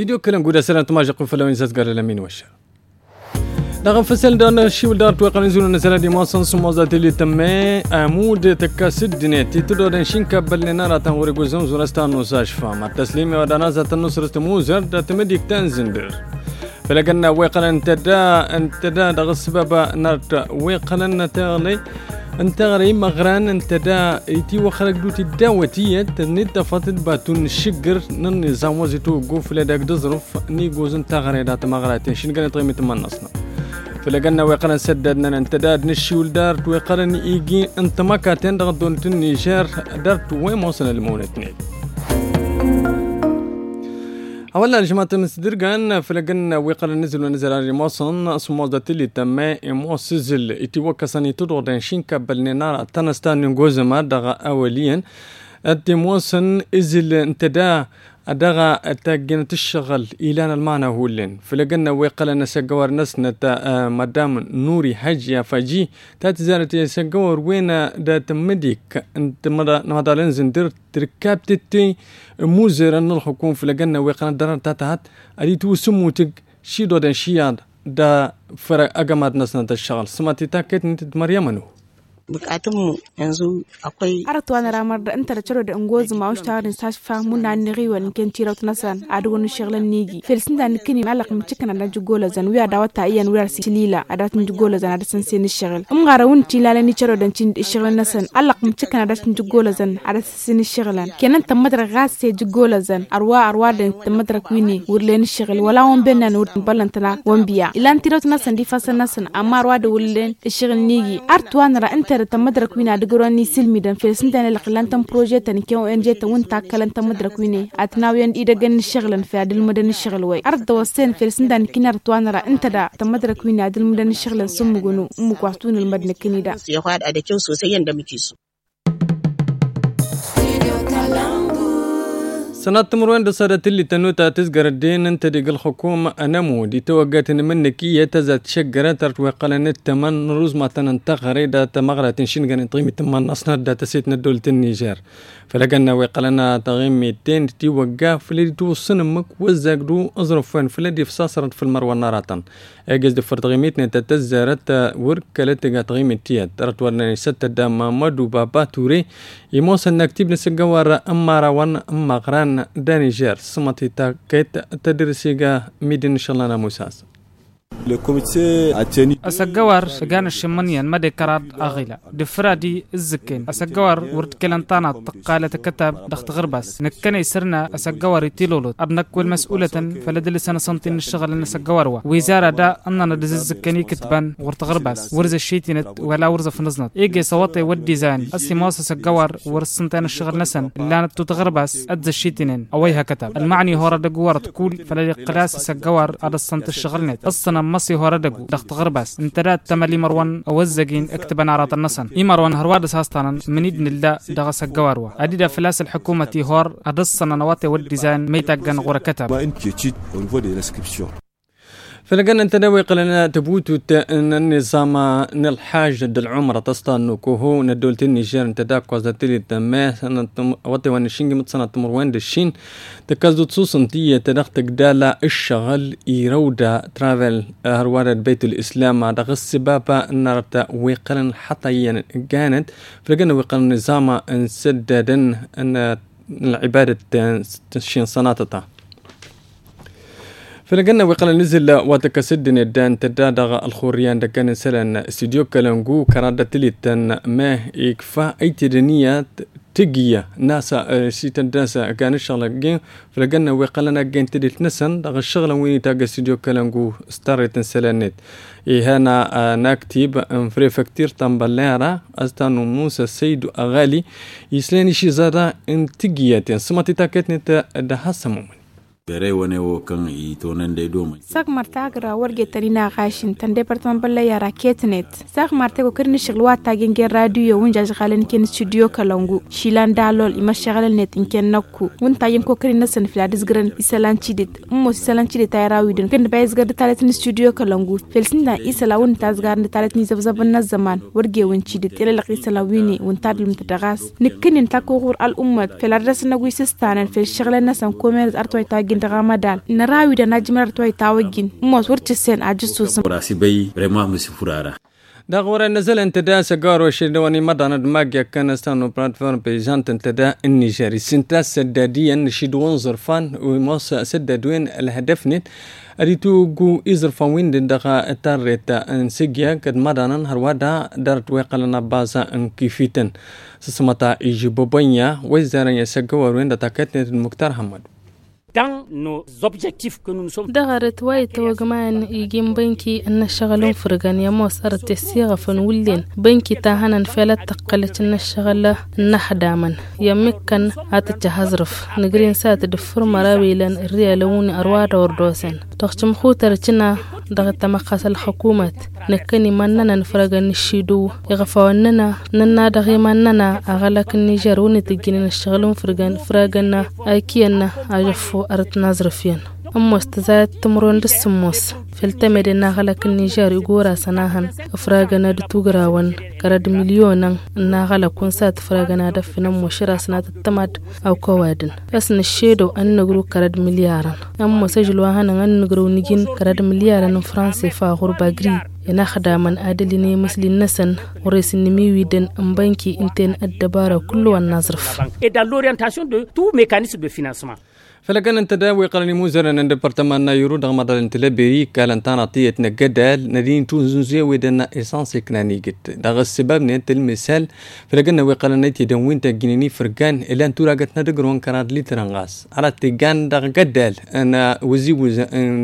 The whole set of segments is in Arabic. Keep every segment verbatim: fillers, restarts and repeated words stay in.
استديو كلام قودا سلام تماجق فلوين ساسقر لمين وشر دغم فسل دان شيول دار توقع نزول نزل دي ماسن سموزات اللي تمي عمود تكاسد دنيتي تدو دان شين كبل نارا تنوري جوزون زورستان نوساش فما التسليم ودانا زات النصر تموزر دتمديك تنزندر فلقنا ويقنا انتدا انتدا دغ السبب نارت ويقنا تغلي انت غري مغران انت دا ايتي وخرج دوتي داوتيه تنيت فتت باتون الشجر نظام وزيتو قوف لداك دظرف ني جوز انت غري دات مغراتين شن قال طيمه تمنصنا فلقنا ويقنا سددنا انت دا نشيول دار ويقرن يجي انت ما كاتين دغدون النيجر دارت وين موصل المونتني أولا جماعة مصدرقان فلقنا ويقال نزل ونزل على مواصن اسمه ذات اللي تم موسزل اتوقع سنة تدور دانشين قبل نار تنستان نجوز ما دغا أوليا التموسن إزل انتدا دغا تاجن تشغل إيلان المعنى هولين فلقنا ويقال نسجور نسنة مدام نوري حجيا فجي تاتزارت يسجور وين دا تمديك انت مدى نهضالين زندر تركاب تتي موزر ان الحكومة فلقنا ويقال دران تاتهات أريتو سموتك شي دودن شياد دا فرق أقامات نسنة الشغل سماتي تاكت نتد مريمانو bukatunmu yanzu akwai aratuwa na ramar da anta da ciro da ungozu ma washta harin sashi fa muna ni riwa ni ken tiro tunasan adwon shirlan nigi felsin da nikini malak mu cikana da jugola zan wiya da wata iyan wiyar silila adatun jugola zan da san sai ni shirl um gara wun tilala ni ciro da cin shirlan nasan alak mu cikana da cin jugola zan adat sai ni shirlan kenan tamadar gas sai jugola zan arwa arwa da tamadar kwini wurle ni shirl wala won benna nur ballantana wambiya ilan tiro tunasan di fasan nasan amma arwa da wurle shirl nigi artuwa na anta تمدرك وين أدقراني سلمي دم في سنتين القلان تم بروجيت تنكيو إنجيل تون تاكلن تمدرك ويني أتناوين إذا جن الشغل في عدل مدن الشغل وي أرد وسين في سنتين كنار توانرا أنت دا تمدرك وين عدل مدن الشغل سمو جنو مقاطون المدن كنيدا يخواد أدكيو سوسيين دمتيسو سنة تمروين دصارت اللي تنوتا تزقر الدين انت ديق الحكومة أنمو دي توقعت منك يتزاد شجرة تروقل التمن روز ما تننتغري دا تمغرة تنشين غن طيمة تمن أصنع دا تسيتنا دولة النيجر فلقنا ويقلنا تغيم ميتين توقع فلدي توصن مك وزاقدو أظرفين فلدي فصاصرت في المروة ناراتن اجز دفر تغيميتنا تتزارت وركلت تغيم التياد ترت ورناني ستة دام مدو بابا توري يموصن نكتب نسقوار أما روان أما غران دانيجر سمتي تاكيت تدرسيغا ميدين إن شاء الله ناموساس أسجوار شجان الشمانيان مدى كراد أغيلا دفرادي الزكين أسجوار ورد كلانتانا تقالة كتاب دخت غرباس نكنا يسرنا أسجوار يتيلولو أبنك والمسؤولة فلدل سنة سنتين الشغل أن أسجوار ووزارة دا أننا دز الزكاني كتبان ورد غرباس ورز الشيتينت ولا ورز فنزنت إيجي صوتي والديزاين أسيماس أسجوار ورز سنتين الشغل نسن اللي تتغرباس أدز الشيتينين أويها كتاب المعني هو رد جوار تقول فلدي قلاس أسجوار أدز سنت الشغل نت أصلا مصي هو ردقو دخت غرباس انترات تملي مروان اوزقين اكتبان عراط النصن اي مروان هرواد ساستانا من ابن الله دغس الجواروا اديدا فلاس الحكومة هور ادصنا نواتي والديزاين ميتاقن غورا كتب فلقنا نتناوي قلنا تبوتو ان النظام الحاج العمره تستان كوهو ندولة النيجر انتداك وزاتلي تما سنه وطي وان شينغ متصنع تمروان دشين تكازو تصوصنتيه تدختك دالا الشغل يرودا ترافل هروار بيت الاسلام دغ السبابه نرتا ويقلن حتى كانت فلقنا ويقلن النظام انسددن ان العباده تشين صناتها فلقنا وقال نزل وتكسدن الدان تدادغ الخوريان دكان سلن استوديو كلانجو كرادة تليتن ما يكفى اي تدنيات تجية ناسا سيتن داسا كان الشغل جين فلقنا وقالنا جين تديت نسن دغ الشغل وين تاج استوديو كلانجو ستارت سلنت إيه هنا نكتب فري فكتير تنبلارا أستانو موسى سيدو أغالي يسلاني شي زادا انتجيات سماتي تاكتني تدهسمو ساق مرتاقرا ورقة ترينا غاشن تن ديبارتمان بلا يارا كيتنت ساق مرتاقو كرن شغلوات تاقين جي راديو ونجا شغالن كين استوديو كالونغو شيلان دالول إما شغالن نت إنكين نوكو ون تاين كو كرن نسن فلادس غرن إسالان چيدت أمو سيسالان چيدت تايراويدن كن بايز غرد تالتن استوديو كالونغو فلسن دا إسالا ون تازغارن تالتن زبزبن الزمان ورقة ون چيدت يلا لق إسالا ويني ون تابل متدغاس نكن انتاكو غور الأمت فلادرس نغوي سستانن في الشغل نسن كوميرز أرتوي تاقين gin da ramadan na rawi da najimar toy tawagin mo surci sen ajisu sun rasi bai vraiment musi furara دغورا نزل انتدا سجار وشدواني مدانا دماغيا كانستانو بلاتفورم بيجانت انتدا النيجيري سنتا سداديا شدوان زرفان وموس سدادوين الهدف نت أريتو جو إزرفان وين دغا تاريتا انسجيا قد مدانا هروادا دارت ويقلنا بازا انكيفيتن سسمتا إيجيبوبانيا ويزارن يسجوار وين دتاكتنت المختار حمد dans nos objectifs que nous nous sommes دغرت واي توغمان يجيم بنكي ان الشغلون فرغان يموس ارت السيغه فنولين بنكي تاهنا فلت تقلت ان الشغله نحدامن يمكن هاتجهزرف نغرين سات دفر مراويلن الريالون ارواد وردوسن تخشم خوترچنا دغت مقاس الحكومه نكني مننا نفرغان الشيدو يغفوننا ننا دغي مننا اغلك النيجر ونتجين الشغلون فرغان فرغنا اكينا اجفو أرد نازرفين أما استزاد تمرون دسموس فلتمد ناغلك النيجار يقورا سناهن أفراغنا دتوغراوان كرد مليونا ناغلك كونسات فراغنا دفنا موشرا سنات التماد أو كوادن أسن الشيدو أن نغرو كرد مليارا أما سجلواهنا أن نغرو نجين كرد مليارا فرانسي فاغور باقري يناخدا من أدليني مثل النسن ورئيس النميوي دن أمبانكي انتين الدبارة كلوا النازرف et dans l'orientation de tout mécanisme de financement. فلكن انت داوي قرني موزر ان ديبارتمان نايرو دغ مدار انت لبيري كالن تانطيه نجدال ندين تونزوزي ودنا اسانس كناني جت دغ السبب نت المثال فلكن وي قرنيتي دون وين تجنيني فرغان الا انتو راغت ندغرون كراد لترنغاس على تيغان دغ جدال انا وزي وز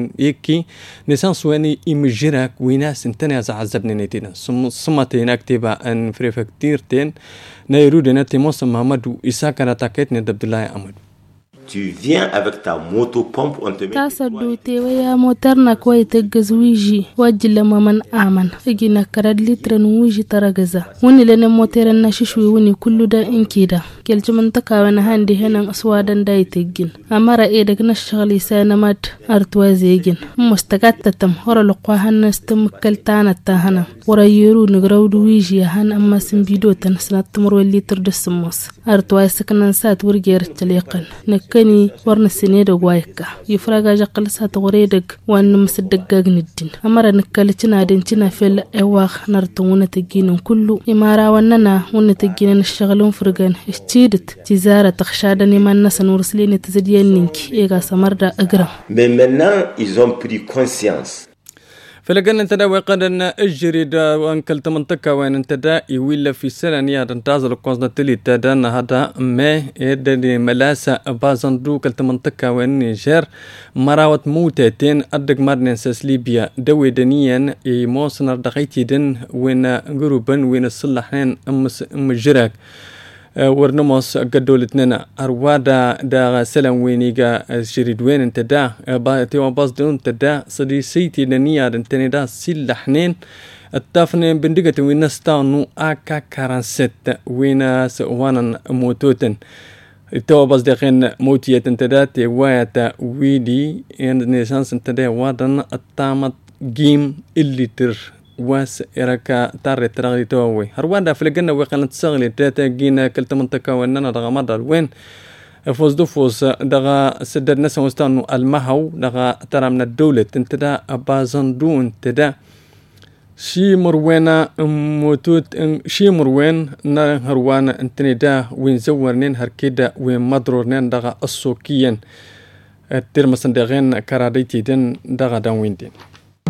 يكي نسانس واني يمجرك ويناس انتنا عذبني نتينا سمتين اكتبا ان فريفكتيرتين نايرو دنتي موسم محمد عيسى كانت تاكيتني عبد الله احمد. Tu viens avec ta moto pompe, on te met. تاسا دوتي ويا موترنا كوي تجزويجي واجل من آمن اجينا كرد لترن ويجي ترجزا وني لنا موترنا ششوي وني كله دا إنكيدا كل منطقة وانا هندي هنا أسوادا داي تجين أمارا إيدك نشغلي سانمات أرتوازيجين مستقات تم ورا لقواها نستمكل تانا تاهنا ورا يرو نجرود ويجي هان أما سنبيدو تنسنا تمر اللي ترد السموس أرتواز سكنا نسات ورجير تليقن نكني ورنا السنيد ووايكا يفرق جقل سات وريدك وان مصدق ندين أمارا نكالتنا دينتنا في الأواخ نرتونا تجين كله إمارا واننا ونتجين نشغلون فرقان اشتيدت تزارة تخشادني ما الناس نورسلين تزدين نينك إيغا سمردا أقرم. Mais maintenant ils ont pris conscience. فلقنا انت دا وقدن اجري دا وانكلت منطقة وين انت دا يويل في سنة يا تنتظر قوزنا تلي تدان هذا ما يدني ملاسة بازندو كلت منطقة وين نيجر مراوت موتتين أدق مرنين ساس ليبيا دوي دنيا يموصنر دقيتي دن وين قروبا وين الصلحين أمس أم جراك ورنموس قدولتنا أروادا دا سلام وينيغا شريد وين انت دا باتيوان باز دون انت دا صدي سيتي دنيا انتني دا سلحنين التافنين بندقة وين نستانو آكا كارانست وين سوانا موتوتن التوا باز داخين موتية انت دا تيوايا ويدي ان نيسانس انت دا وادن التامت جيم اللي تر واس إركا تاري تراغي تووي هرواندا فلقنا وقالت سغلي تاتا جينا كلتا منطقة واننا دغا مدر وين فوز دو فوز دغا سدد نسا وستانو المهو دغا ترى من الدولة انتدا أبازندو انتدا شي مروينا موتوت شي مروين نا هروانا انتني دا وين زورنين هركيدا وين مدرورنين دغا السوكيين الترمسن دغين كاراديتي دن دغا دان وين دين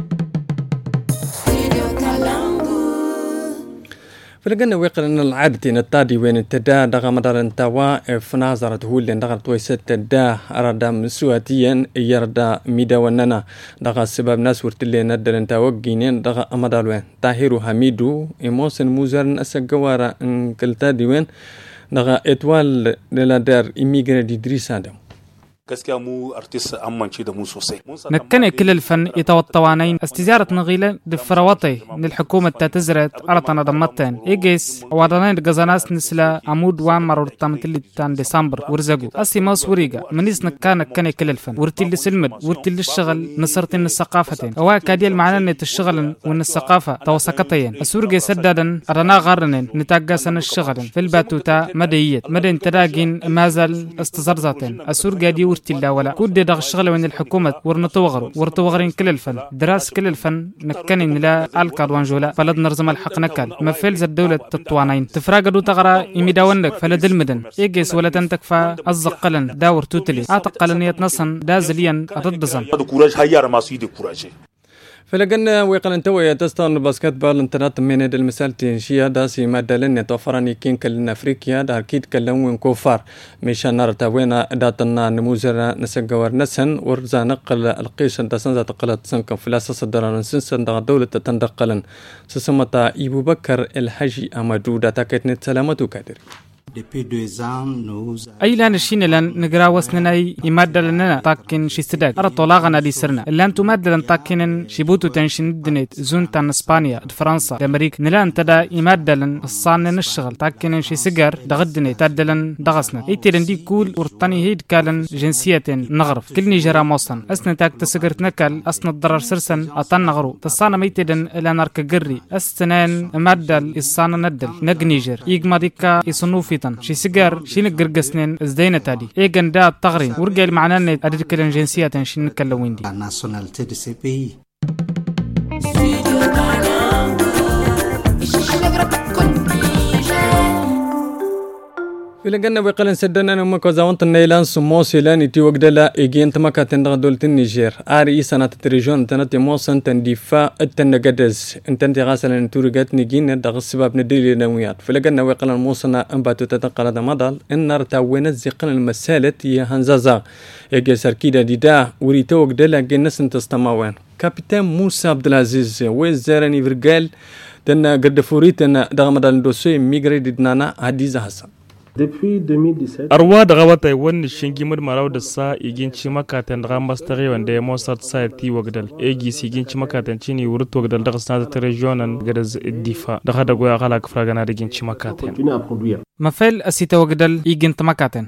فلقنا ويقرن العادة التادي وين التدا دغا مدار انتوا فنازرت هو اللي دغا تويست دا أردا مسواتيا يردا ميدا وننا دغا سبب ناس ورتلي ندر انتا وقينين دغا أمدار وين تاهيرو حميدو إموسن موزارن أساقوارا انكالتادي وين دغا اتوال للادار إميغرا دي دريس آدم gaskiya mu artist an mance da mu sosai نكنا كل الفن يتوطوانين استزارة نغيلة دفرواتي للحكومة تتزرت على تنظمتين إيجيس وادانين غزاناس نسلا عمود وامر ورتامتلي تان ديسمبر ورزقو أسي ماس وريقا منيس نكنا كنا كل الفن ورتي اللي سلمد ورتي اللي الشغل نصرتين الثقافتين أوا كاديل معنا نت الشغل وإن الثقافة توسكتين السورجي سدادا أرنا غارنين نتاجسن الشغل في الباتوتا مديت مدين تراجين مازال استزرزاتين السورجي دي ورتي لا ولا كود داغ الشغل وين الحكومة ورنتوغر ورتوغرين كل الفن دراس كل الفن نكنين لا الكار وانجولا فلد نرزم الحق نكال ما فيلز الدولة تطوانين تفراقدو تغرى يميداونك فلد المدن إيجيس ولا تنتكفى الزقلن داور توتلي أعتقل نية نصن دازليا أتدزن فلقنا ويقلن توي تستان باسكت بال انترنت من هذا المثال تنشيا داسي مادة لن توفرني كين كلنا أفريقيا دا أكيد كلون كوفار مشان نرى توينا داتنا نموذج نسجور نسن ورزا نقل القيش دسنزا تقلت سنكم في الأساس الدران سنسن دا دولة تندقلن سسمتا إبو بكر الحجي أمادو دا تاكتنت سلامتو كادر أي لان الشين لان نقرا وسنناي يمادة لنا تاكين شي سداد أرى طلاغنا دي سرنا لان تمادة لان تاكين شيبوتو تنشين الدنيت زون تان اسبانيا فرنسا الامريك نلان تدا يمادة لان الصانن الشغل تاكين شي سيجار دغدني تادلن دغسنا اي تيرن دي كول ورطاني هيد كالن جنسية نغرف كل نيجرا موصن اسنا تاك تسجرت نكال اسنا الضرر سرسن اطان نغرو تصانا ميتدن لان ارك قري استنان مادة الصانا ندل نق نيجر يقما ديكا يصنوفي شي سيجار شي نقرقسنين ازدينا تالي ايجن دا التغرين ورقال معنا ان ادرك الجنسيات شي نكلوين دي في لجنة بقلن سدنا نمك زوانت النيلان سموسي لان يتي وقدلا إيجين تمكا تندغ دولة النيجر آري سنة تريجون تنتي موسن تندفاع التنقدز انتنتي غاسلا نتوريقات نيجين دغ السباب نديلي نويات في لجنة بقلن موسنا انباتو تتنقل دا مضال النار تاوينت زيقن المسالة يا هنزازا يجي سركيدا ديدا وريتو وقدلا جنس انتستماوين كابتن موسى عبد العزيز وزارني فرقال تنا قد فوريتنا دغ مدال دوسي ميغري ديدنانا عديزة حسن arwa da gawata wani shingi murmarau da sa igin ci makatan da mastare wanda ya mosat sa ti wagdal egi sigin ci makatan ci ni wurut wagdal da kasna ta regionan gadaz difa da hada goya kala ka fragana da gin ci makatan مفعل أسيتا وجدل يجين تمكاتن.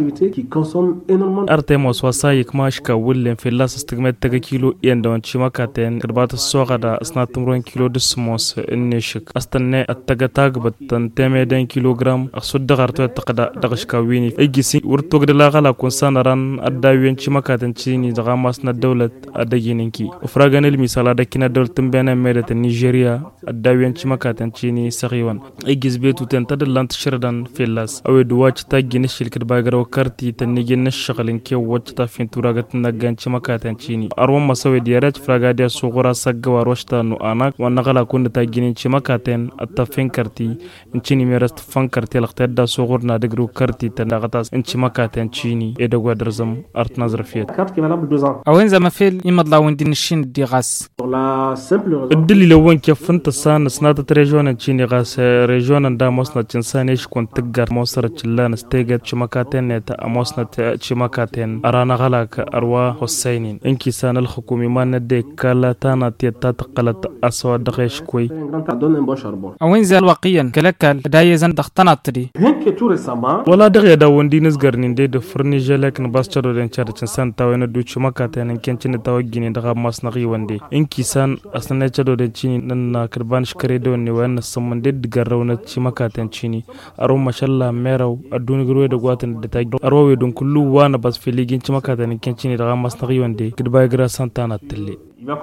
أرتيموس وصايك ماشكا ولين في اللاس استقمت تجا كيلو يندون شمكاتن كربات الصغة دا أصنع تمرين كيلو دسموس النشك أستنى التجتاج بتن تمدين كيلوغرام أقصد دغرتو التقدا دغشكا ويني إجسي ورتوج دلا غلا كونسان ران أداوين شمكاتن تشيني دغاماسنا الدولة أدينينكي وفراغان المثال هذا كنا دولة تنبينا ميرة نيجيريا أداوين شمكاتن تشيني سخيوان إجس بيتو تنتدل لانت شردان فيلاس أو دواج تاجي نشيل كرباجر وكارتي تنيجي نشغلين كي وجتا فين تراجت نجان شمكاتن تشيني أروم مسوي ديارات فراغاديا صغرى سجوا وروشتا نو أناك ونغلا كون تاجين شمكاتن التفين كارتي إنشيني ميرست فان كارتي لقتدا صغرنا دقرو كارتي تنغتاس إن شمكاتن تشيني إدوا درزم أرت نظر فيت أوين زما فيل يمضلا وندين الشين دي غاس الدليل وين كيف أنت سان سنادة ريجونا تشيني غاس ريجونا دا موسنا تنسانيش كون تجار موسر تشلان استيجت شمكاتن نتا موسنا شمكاتن أرانا غلاك أروا حسينين إنكي سان الحكومي ما نديك كلا تانا تيتا تقلت أسود دغيش كوي أوين زال واقعيا كلكال دايزن دختنا تري ولا دغيا دا وندي نزغرنين دي دو فرني جلك نباسترو دين شار تشسان تاوين دو شمكاتن كنچن تاوغيني دغا ماسنغي وندي إنكي سان أصلا تشدو دين چيني ننا كربانش كريدو ني وين سمون دي دغراونا شمكاتن چيني أروم ما شاء الله ميرو أدوني قروي دقواتن دتاج أروي دون كله وانا بس في ليجين شما كاتني كنشيني رغم مصنعي وندي كدبا يقرأ سانتانا تلي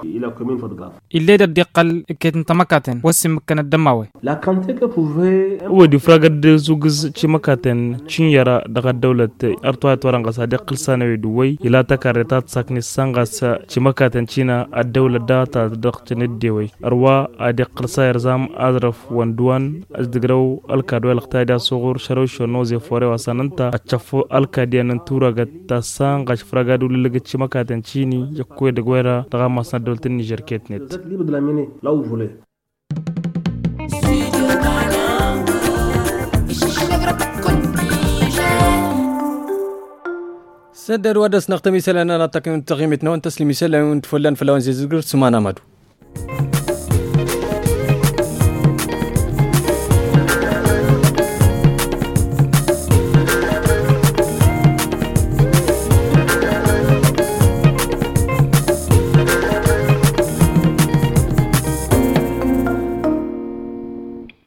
اللي ده دقل كتن تمكاتن وسم كان الدماوي ودي فراغد زوجز شمكاتن شين يرى دغ الدولة أرتوات ورانغسا دقل سانوي دوي إلى تكارتات ساكني سانغاس شمكاتن شينا الدولة داتا دقتن الدوي أروا دقل ساير زام أذرف وندوان أزدقرو الكادوي الاقتادي صغور شروش ونوزي فوري وساننتا أتشافو الكادي ننتورا تسانغاش فراغدو للغت شمكاتن شيني يكوي دغويرا دغا مصنع دولة النيجر كيتنت سدر ودس نختمي سلنا نتقيم تقيمتنا وانتسلمي سلنا وانتفلان فلوان زيزقر سمانا مدو